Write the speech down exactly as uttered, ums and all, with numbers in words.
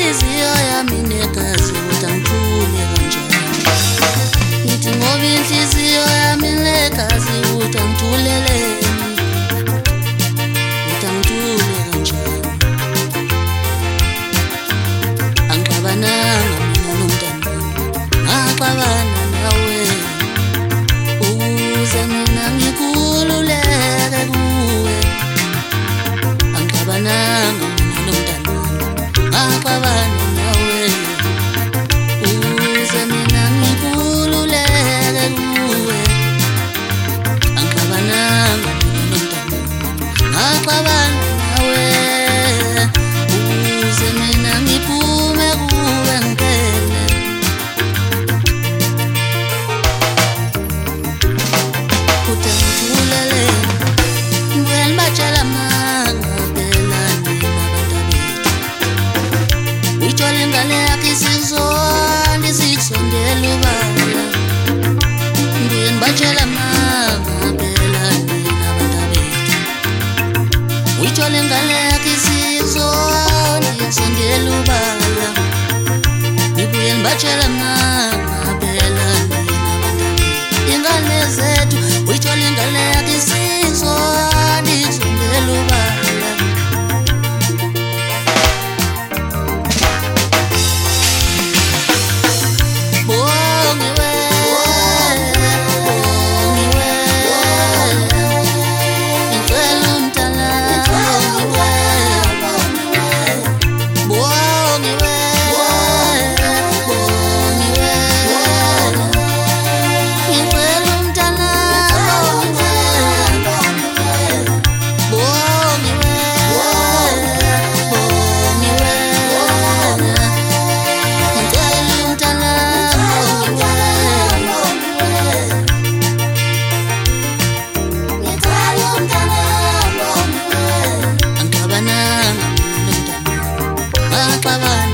inhliziyo yami negazi utangithule kanjani ngithi ngoba inhliziyo yami negazi utangithuleleni utangithule kanjani angicabananga mina nomntana ngaxabana nawe ukuze mina ngikhululeke kuwe angicabananga mina nomntana ngaxabana nawe ukuze mina ngikhululeke kuwe angicabananga mina nomntana ngaxabana nawe ukuze mina ngiphume kuwe ngempela utangithulele ngibuye ngibatshela amanga phela nina bantabethu uyitshole ingane yakho isizonda isisondela ubala ngibuye ngibatshela amanga phela nina bantabethu uyitshole ingane yakho isizonda isisondela ubala ngibuye ngibatshela amanga phela nina bantabethu ingane zethu uyitshole ingane yakho isizonda isisondela ubala bongiwe bongiwe ngicela umntana bongiwe bongiwe bongiwe ngicela umntana bongiwe bongiwe bongiwe ngicela umntana angicabananga mina nomntana ngaxabana